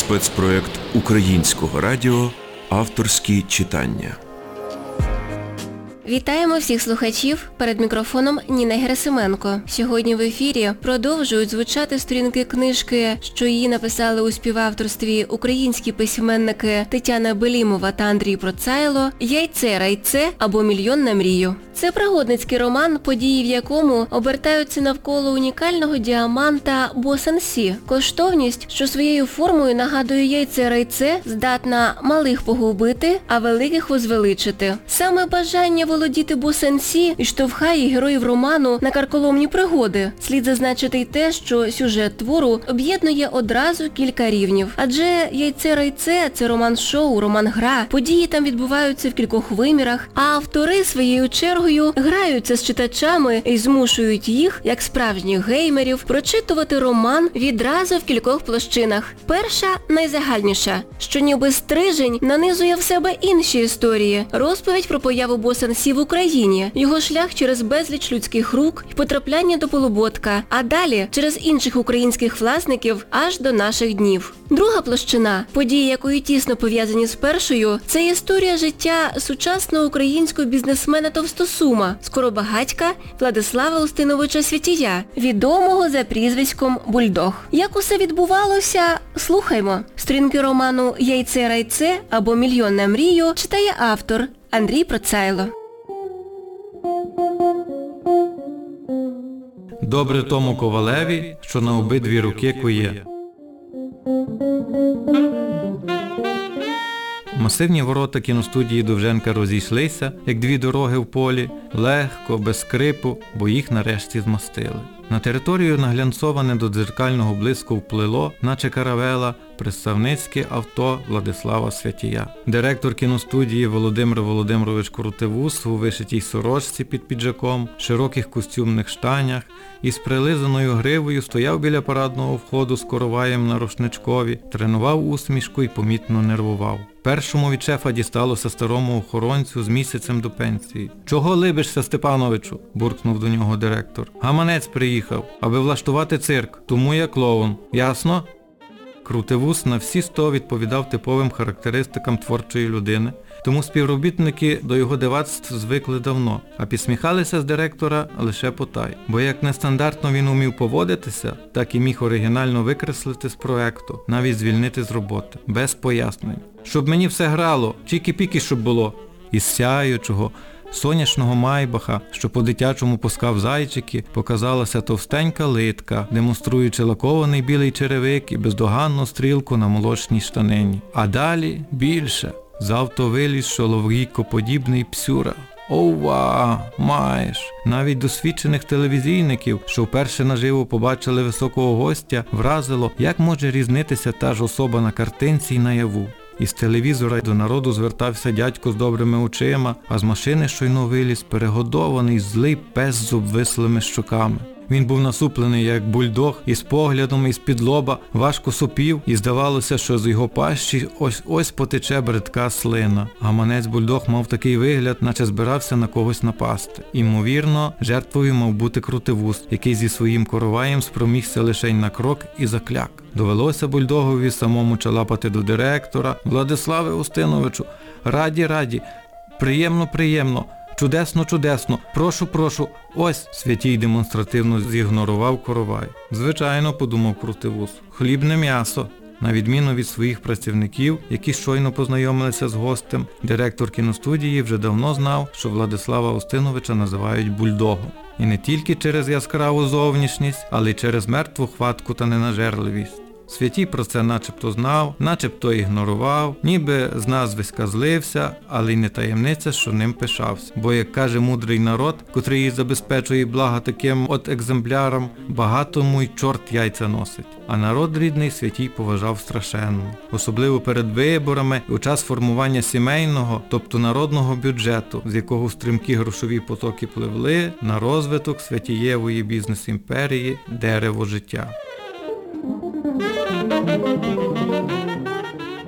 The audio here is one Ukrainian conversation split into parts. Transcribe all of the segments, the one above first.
спецпроект Українського радіо «Авторські читання». Вітаємо всіх слухачів. Перед мікрофоном Ніна Герасименко. Сьогодні в ефірі продовжують звучати сторінки книжки, що її написали у співавторстві українські письменники Тетяна Белімова та Андрій Процайло «Яйце, райце або мільйон на мрію». Це пригодницький роман, події в якому обертаються навколо унікального діаманта Босенсі. Коштовність, що своєю формою нагадує яйце-райце, здатна малих погубити, а великих возвеличити. Саме бажання володіти Босенсі і штовхає героїв роману на карколомні пригоди. Слід зазначити й те, що сюжет твору об'єднує одразу кілька рівнів. Адже «Яйце-райце» – це роман-шоу, роман-гра. Події там відбуваються в кількох вимірах, а автори своєю чергою граються з читачами і змушують їх, як справжніх геймерів, прочитувати роман відразу в кількох площинах. Перша – найзагальніша, що ніби стрижень нанизує в себе інші історії. Розповідь про появу Босенсі в Україні, його шлях через безліч людських рук і потрапляння до Полуботка, а далі через інших українських власників аж до наших днів. Друга площина, події якої тісно пов'язані з першою, це історія життя сучасного українського бізнесмена Товстосума, скоробагатька Владислава Устиновича Святія, відомого за прізвиськом Бульдог. Як усе відбувалося, слухаймо. Сторінки роману «Яйце, райце або мільйон на мрію» читає автор Андрій Процайло. Добре тому ковалеві, що на обидві руки кує. Масивні ворота кіностудії Довженка розійшлися, як дві дороги в полі, легко, без скрипу, бо їх нарешті змостили. На територію наглянцоване до дзеркального блиску вплило, наче каравела, представницьке авто Владислава Святія. Директор кіностудії Володимир Володимирович Крутивус у вишитій сорочці під піджаком, широких костюмних штанях і з прилизаною гривою стояв біля парадного входу з короваєм на рушничкові, тренував усмішку і помітно нервував. Першому від шефа дісталося старому охоронцю з місяцем до пенсії. «Чого либишся, Степановичу?» – буркнув до нього директор. «Гаманець приїхав, аби влаштувати цирк, тому я клоун. Ясно?» Крутивус на всі 100 відповідав типовим характеристикам творчої людини, тому співробітники до його дивацтв звикли давно, а підсміхалися з директора лише потай. Бо як нестандартно він умів поводитися, так і міг оригінально викреслити з проекту, навіть звільнити з роботи, без пояснень. «Щоб мені все грало, чікі-пікі, щоб було». Із сяючого, сонячного майбаха, що по-дитячому пускав зайчики, показалася товстенька литка, демонструючи лакований білий черевик і бездоганну стрілку на молочній штанині. А далі більше. З авто виліз шолов'їкоподібний псюра. Ова, маєш! Навіть досвідчених телевізійників, що вперше наживо побачили високого гостя, вразило, як може різнитися та ж особа на картинці й наяву. Із телевізора до народу звертався дядько з добрими очима, а з машини щойно виліз перегодований злий пес з обвислими щоками. Він був насуплений, як бульдог, із поглядом із-під лоба, важко сопів, і здавалося, що з його пащі ось потече бридка слина. Гаманець бульдог мав такий вигляд, наче збирався на когось напасти. Імовірно, жертвою мав бути Крутивус, який зі своїм короваєм спромігся лишень на крок і закляк. Довелося бульдогові самому чалапати до директора. «Владиславе Устиновичу, раді, приємно, чудесно, прошу, ось!» Святій демонстративно зігнорував коровай. «Звичайно», – подумав Крутивус, – «хлібне м'ясо». На відміну від своїх працівників, які щойно познайомилися з гостем, директор кіностудії вже давно знав, що Владислава Устиновича називають бульдогом. І не тільки через яскраву зовнішність, але й через мертву хватку та ненажерливість. Святій про це начебто знав, начебто ігнорував, ніби з назвиська злився, але й не таємниця, що ним пишався. Бо, як каже мудрий народ, котрий її забезпечує блага таким от екземплярам, багатому й чорт яйця носить. А народ рідний Святій поважав страшенно. Особливо перед виборами і у час формування сімейного, тобто народного бюджету, з якого стрімкі грошові потоки пливли на розвиток Святієвої бізнес-імперії «Дерево життя».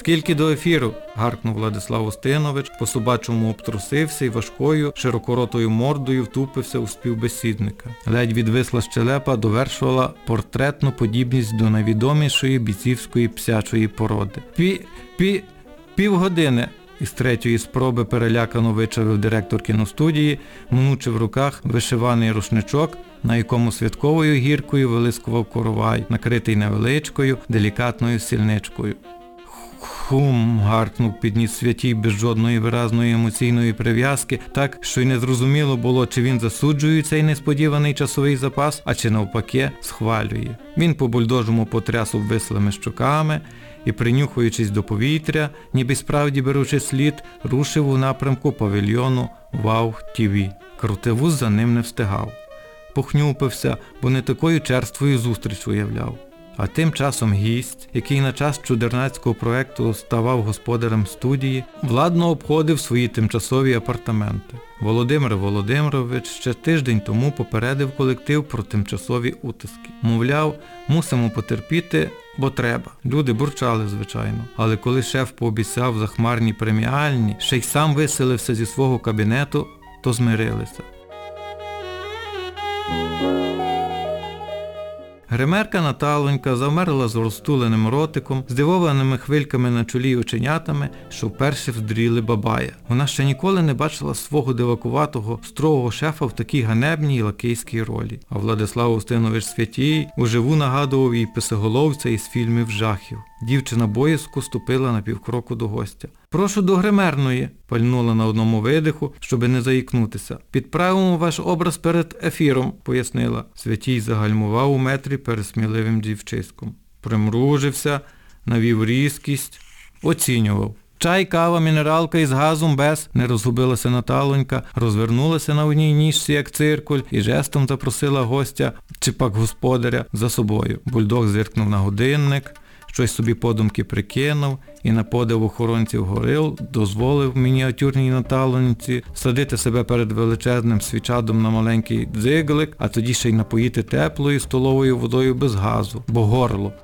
Скільки до ефіру? Гаркнув Владислав Устинович, по-собачому обтрусився і важкою, широкоротою мордою втупився у співбесідника. Ледь відвисла щелепа довершувала портретну подібність до найвідомішої бійцівської псячої породи. Півгодини. Із третьої спроби перелякано вичавив директор кіностудії, мнучи в руках вишиваний рушничок, на якому святковою гіркою вилискував коровай, накритий невеличкою, делікатною сільничкою. Хум, гаркнув підніс Святій без жодної виразної емоційної прив'язки, так, що й не зрозуміло було, чи він засуджує цей несподіваний часовий запас, а чи навпаки схвалює. Він по-бульдожому потряс обвислими щоками і, принюхуючись до повітря, ніби справді беручи слід, рушив у напрямку павільйону Вау-ТВ. Крутивус за ним не встигав. Похнюпився, бо не такою черствою зустріч уявляв. А тим часом гість, який на час чудернацького проекту ставав господарем студії, владно обходив свої тимчасові апартаменти. Володимир Володимирович ще тиждень тому попередив колектив про тимчасові утиски. Мовляв, мусимо потерпіти, бо треба. Люди бурчали, звичайно. Але коли шеф пообіцяв захмарні преміальні, ще й сам виселився зі свого кабінету, то змирилися. Гримерка Наталонька завмерла з розтуленим ротиком, здивованими хвильками на чолі й оченятами, що вперше вздріли Бабая. Вона ще ніколи не бачила свого дивакуватого, строгого шефа в такій ганебній і лакейській ролі. А Владислав Устинович Святій уживу нагадував їй писоголовця із фільмів жахів. Дівчина боязко ступила на півкроку до гостя. «Прошу до гримерної», – пальнула на одному видиху, щоби не заїкнутися. «Підправимо ваш образ перед ефіром», – пояснила. Святій загальмував у метрі перед сміливим дівчиськом. Примружився, навів різкість, оцінював. «Чай, кава, мінералка із газом без», – не розгубилася Наталонька, розвернулася на одній ніжці, як циркуль, і жестом запросила гостя, чи пак господаря, за собою. Бульдог зиркнув на годинник, щось собі подумки прикинув і на подив охоронців горил дозволив мініатюрній Наталонці садити себе перед величезним свічадом на маленький дзиглик, а тоді ще й напоїти теплою столовою водою без газу, бо горло.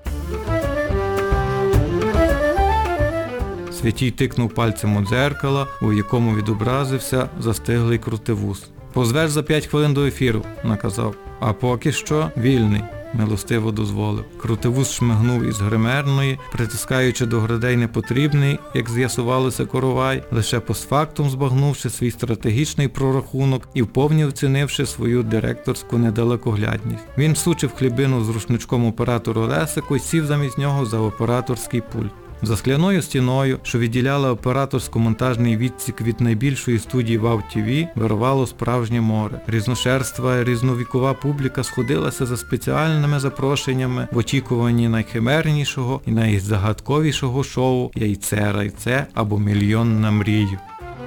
Святій тикнув пальцем у дзеркало, у якому відобразився застиглий Крутивус. «Позвеш за 5 хвилин до ефіру», – наказав. «А поки що вільний», – милостиво дозволив. Крутивус шмигнув із гримерної, притискаючи до грудей непотрібний, як з'ясувалося, коровай, лише постфактум збагнувши свій стратегічний прорахунок і вповні оцінивши свою директорську недалекоглядність. Він всучив хлібину з рушничком оператору Лесику і сів замість нього за операторський пульт. За скляною стіною, що відділяла операторсько-монтажний відсік від найбільшої студії Вау-ТВ, вирувало справжнє море. Різношерства і різновікова публіка сходилася за спеціальними запрошеннями в очікуванні найхимернішого і найзагадковішого шоу «Яйце-райце» або «Мільйон на мрію».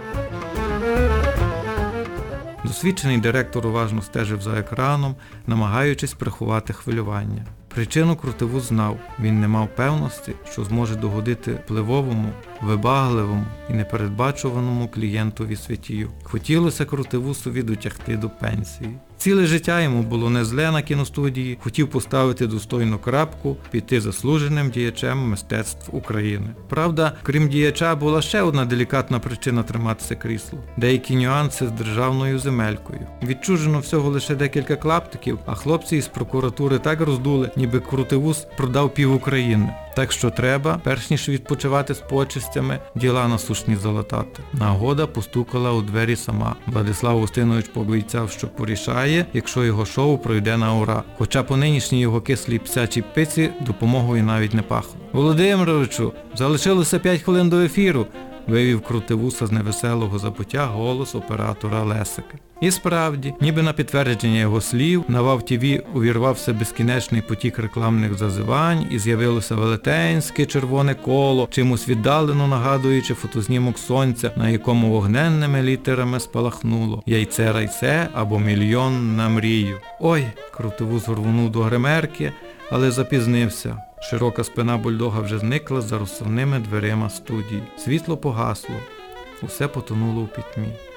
Досвідчений директор уважно стежив за екраном, намагаючись приховати хвилювання. Причину Крутивус знав. Він не мав певності, що зможе догодити впливовому, вибагливому і непередбачуваному клієнтові Святію. Хотілося Крутивусові дотягти до пенсії. Ціле життя йому було не зле на кіностудії, хотів поставити достойну крапку, піти заслуженим діячем мистецтв України. Правда, крім діяча, була ще одна делікатна причина триматися крісло. Деякі нюанси з державною земелькою. Відчужено всього лише декілька клаптиків, а хлопці із прокуратури так роздули, ніби Крутивус продав пів України. Так що треба, перш ніж відпочивати з почестями, діла насушні залатати. Нагода постукала у двері сама. Владислав Устинович пообіцяв, що порішає, якщо його шоу пройде на ура. Хоча по нинішній його кислій псячій пиці допомогою навіть не пахло. «Володимировичу, залишилося 5 хвилин до ефіру», вивів Крутивуса з невеселого забуття голос оператора Лесика. І справді, ніби на підтвердження його слів, на Вау-ТВ увірвався безкінечний потік рекламних зазивань і з'явилося велетенське червоне коло, чимось віддалено нагадуючи фотознімок сонця, на якому вогненними літерами спалахнуло «Яйце-райце» або «Мільйон на мрію». Ой, Крутивус рвонув до гримерки, але запізнився. Широка спина бульдога вже зникла за розсувними дверима студії. Світло погасло. Усе потонуло у пітьмі.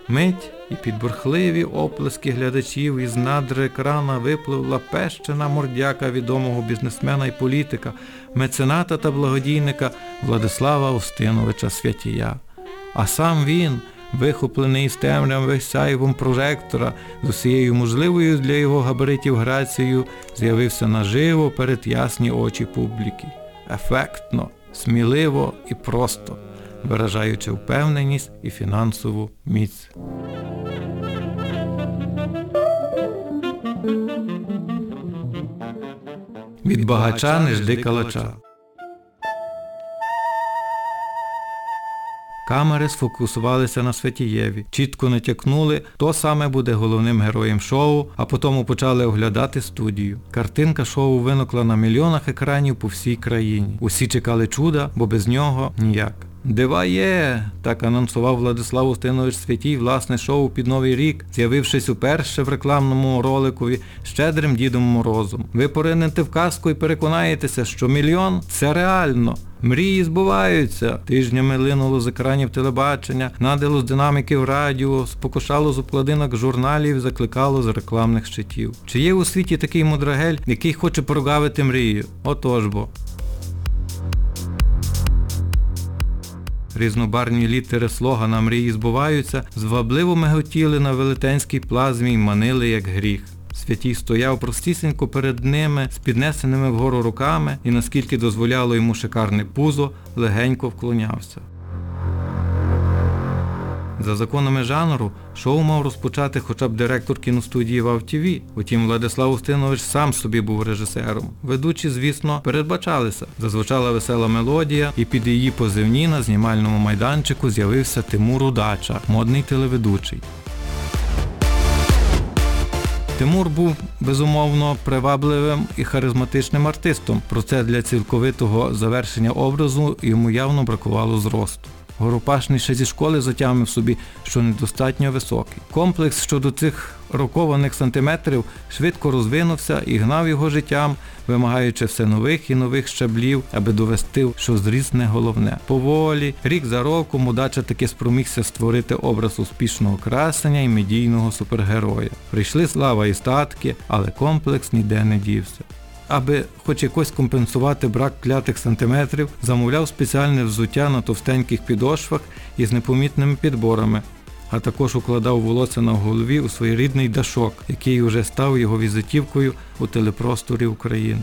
Мить і під бурхливі оплески глядачів із надр екрана випливла пещена мордяка відомого бізнесмена і політика, мецената та благодійника Владислава Устиновича Святія. А сам він, вихоплений із темряви сяйвом прожектора, з усією можливою для його габаритів грацією, з'явився наживо перед ясні очі публіки. Ефектно, сміливо і просто, виражаючи впевненість і фінансову міць. Від багача не жди калача. Камери сфокусувалися на Святієві, чітко натякнули, хто саме буде головним героєм шоу, а потім почали оглядати студію. Картинка шоу виникла на мільйонах екранів по всій країні. Усі чекали чуда, бо без нього ніяк. «Дива є!» – так анонсував Владислав Устинович Святій власне шоу під Новий рік, з'явившись уперше в рекламному роликові «Щедрим Дідом Морозом». Ви поринете в казку і переконаєтеся, що мільйон – це реально. Мрії збуваються. Тижнями линуло з екранів телебачення, надило з динаміків радіо, спокушало з обкладинок журналів, закликало з рекламних щитів. Чи є у світі такий мудрагель, який хоче прогавити мрію? Отож бо. Різнобарвні літери слогана «Мрії збуваються» звабливо миготіли на велетенській плазмі й манили як гріх. Святій стояв простісінько перед ними з піднесеними вгору руками і, наскільки дозволяло йому шикарне пузо, легенько вклонявся. За законами жанру, шоу мав розпочати хоча б директор кіностудії ВАВ-ТІВІ. Утім, Владислав Устинович сам собі був режисером. Ведучі, звісно, передбачалися. Зазвучала весела мелодія, і під її позивні на знімальному майданчику з'явився Тимур Удача, модний телеведучий. Тимур був, безумовно, привабливим і харизматичним артистом, проте для цілковитого завершення образу йому явно бракувало зросту. Горопашний ще зі школи затямив собі, що недостатньо високий. Комплекс щодо цих рокованих сантиметрів швидко розвинувся і гнав його життям, вимагаючи все нових і нових щаблів, аби довести, що зріст не головне. Поволі, рік за роком, Удача таки спромігся створити образ успішного красення і медійного супергероя. Прийшли слава і статки, але комплекс ніде не дівся. Аби хоч якось компенсувати брак клятих сантиметрів, замовляв спеціальне взуття на товстеньких підошвах із непомітними підборами, а також укладав волосся на голові у своєрідний дашок, який уже став його візитівкою у телепросторі України.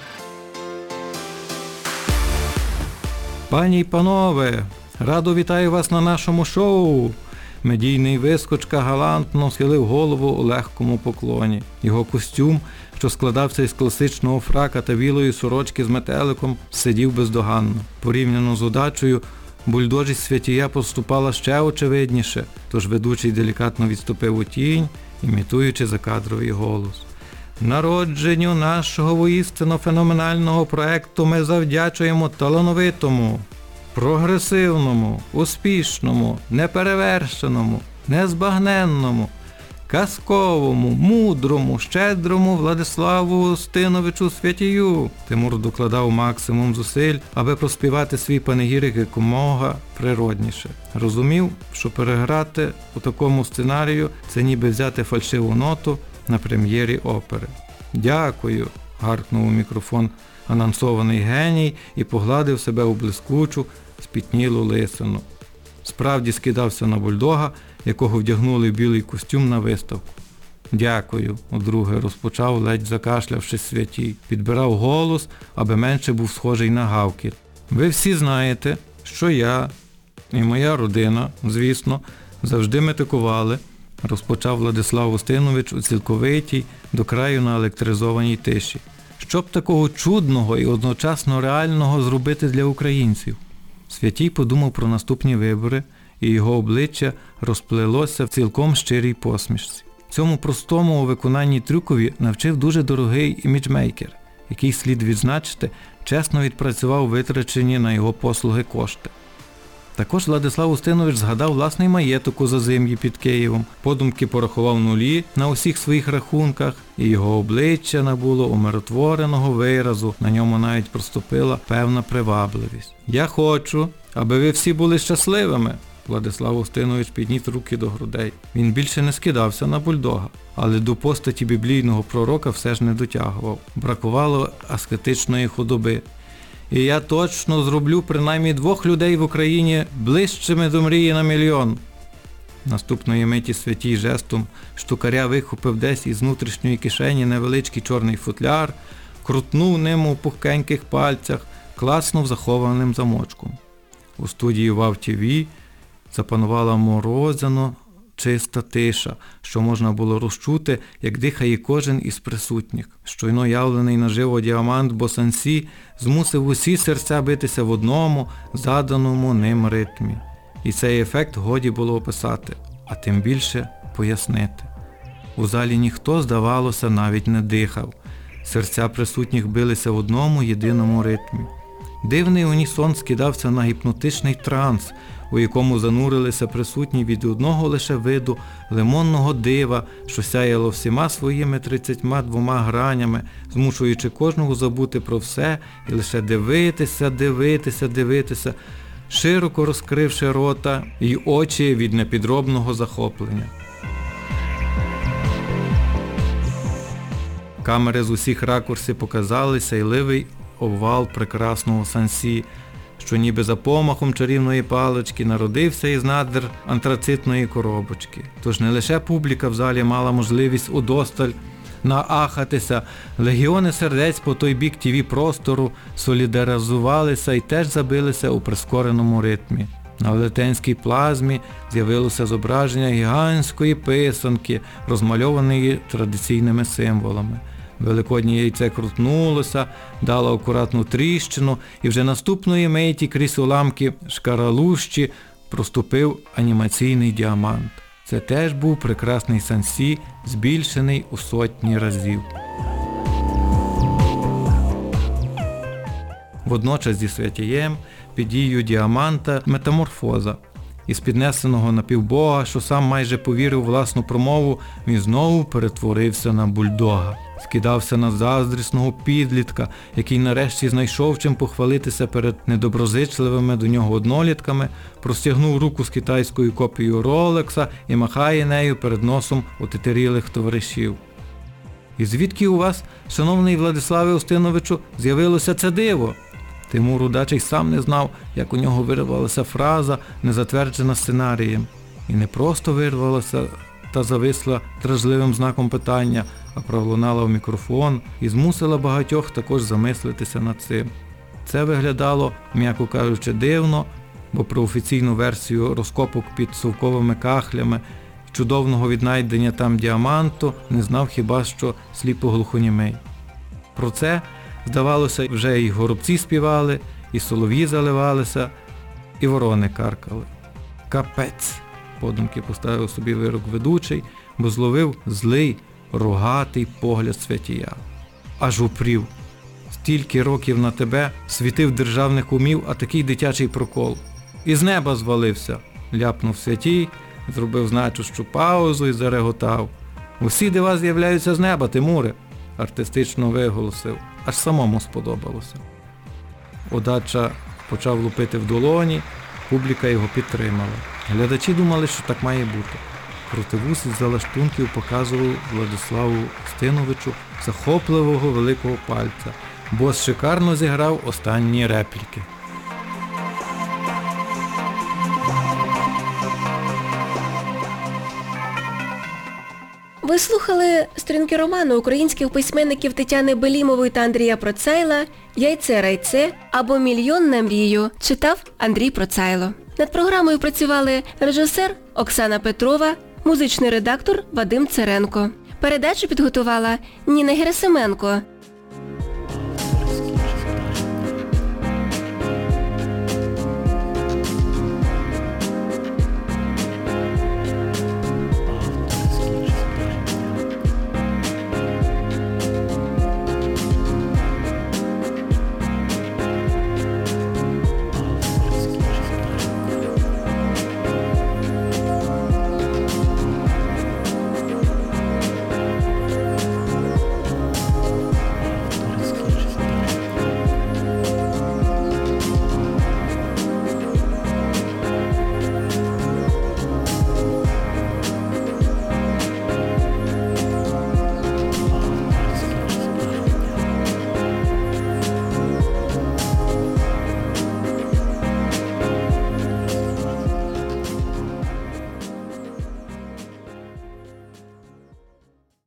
Пані й панове, радо вітаю вас на нашому шоу! Медійний вискочка галантно схилив голову у легкому поклоні. Його костюм, що складався із класичного фрака та білої сорочки з метеликом, сидів бездоганно. Порівняно з Удачею, бульдожість Святія поступала ще очевидніше, тож ведучий делікатно відступив у тінь, імітуючи закадровий голос. Народженню нашого воістину феноменального проекту ми завдячуємо талановитому, прогресивному, успішному, неперевершеному, незбагненному, казковому, мудрому, щедрому Владиславу Устиновичу Святію. Тимур докладав максимум зусиль, аби проспівати свій панегірик якомога природніше. Розумів, що переграти у такому сценарію – це ніби взяти фальшиву ноту на прем'єрі опери. «Дякую», – гаркнув у мікрофон анонсований геній і погладив себе у блискучу, спітнілу лисину. Справді скидався на бульдога, якого вдягнули в білий костюм на виставку. «Дякую», – удруге розпочав, ледь закашлявшись Святій. Підбирав голос, аби менше був схожий на гавкіт. «Ви всі знаєте, що я і моя родина, звісно, завжди метикували», – розпочав Владислав Устинович у цілковитій, до краю наелектризованій тиші. «Що б такого чудного і одночасно реального зробити для українців?» Святій подумав про наступні вибори, і його обличчя розплилося в цілком щирій посмішці. Цьому простому у виконанні трюкові навчив дуже дорогий іміджмейкер, який, слід відзначити, чесно відпрацював витрачені на його послуги кошти. Також Владислав Устинович згадав власний маєток у Зазим'ї під Києвом, подумки порахував нулі на усіх своїх рахунках, і його обличчя набуло умиротвореного виразу, на ньому навіть проступила певна привабливість. «Я хочу, аби ви всі були щасливими», Владислав Устинович підніс руки до грудей. Він більше не скидався на бульдога, але до постаті біблійного пророка все ж не дотягував. Бракувало аскетичної худоби. І я точно зроблю принаймні 2 людей в Україні ближчими до мрії на 1 мільйон. Наступної миті Святій жестом штукаря вихопив десь із внутрішньої кишені невеличкий чорний футляр, крутнув ним у пухкеньких пальцях, класнув захованим замочком. У студії ВАВ ТВ запанувала морозяно чиста тиша, що можна було розчути, як дихає кожен із присутніх. Щойно явлений наживо діамант Босансі змусив усі серця битися в одному, заданому ним ритмі. І цей ефект годі було описати, а тим більше пояснити. У залі ніхто, здавалося, навіть не дихав. Серця присутніх билися в одному єдиному ритмі. Дивний унісон скидався на гіпнотичний транс, у якому занурилися присутні від одного лише виду лимонного дива, що сяяло всіма своїми 32 гранями, змушуючи кожного забути про все і лише дивитися, широко розкривши рота й очі від непідробного захоплення. Камери з усіх ракурсів показали сяйливий овал прекрасного Сансі, що ніби за помахом чарівної палички народився із надр антрацитної коробочки. Тож не лише публіка в залі мала можливість удосталь наахатися, легіони сердець по той бік ТВ-простору солідаризувалися і теж забилися у прискореному ритмі. На велетенській плазмі з'явилося зображення гігантської писанки, розмальованої традиційними символами. Великоднє яйце крутнулося, дало акуратну тріщину, і вже наступної миті крізь уламки шкаралущі проступив анімаційний діамант. Це теж був прекрасний Сансі, збільшений у сотні разів. Водночас зі Святієм під дією діаманта метаморфоза. Із піднесеного напівбога, що сам майже повірив у власну промову, він знову перетворився на бульдога. Скидався на заздрісного підлітка, який нарешті знайшов чим похвалитися перед недоброзичливими до нього однолітками, простягнув руку з китайською копією Ролекса і махає нею перед носом отетерілих товаришів. І звідки у вас, шановний Владиславе Устиновичу, з'явилося це диво? Тимур Удачий сам не знав, як у нього вирвалася фраза, не затверджена сценарієм. І не просто вирвалася та зависла дражливим знаком питання, а пролунала в мікрофон і змусила багатьох також замислитися над цим. Це виглядало, м'яко кажучи, дивно, бо про офіційну версію розкопок під совковими кахлями і чудовного віднайдення там діаманту не знав хіба що сліпоглухонімий. Про це, здавалося, вже і горобці співали, і солов'ї заливалися, і ворони каркали. Капець! Подумки поставив собі вирок ведучий, бо зловив злий, рогатий погляд Святія. Аж упрів. Стільки років на тебе світив державних умів, а такий дитячий прокол. Із неба звалився, ляпнув Святій, зробив значущу паузу і зареготав. Усі дива з'являються з неба, Тимуре, артистично виголосив. Аж самому сподобалося. Удача почав лупити в долоні, публіка його підтримала. Глядачі думали, що так має бути. Крутивус із залаштунків показував Владиславу Устиновичу захопливого великого пальця. Бос шикарно зіграв останні репліки. Ви слухали сторінки роману українських письменників Тетяни Белімової та Андрія Процайла «Яйце-райце» або «Мільйон на мрію». Читав Андрій Процайло. Над програмою працювали режисер Оксана Петрова, музичний редактор Вадим Церенко. Передачу підготувала Ніна Герасименко.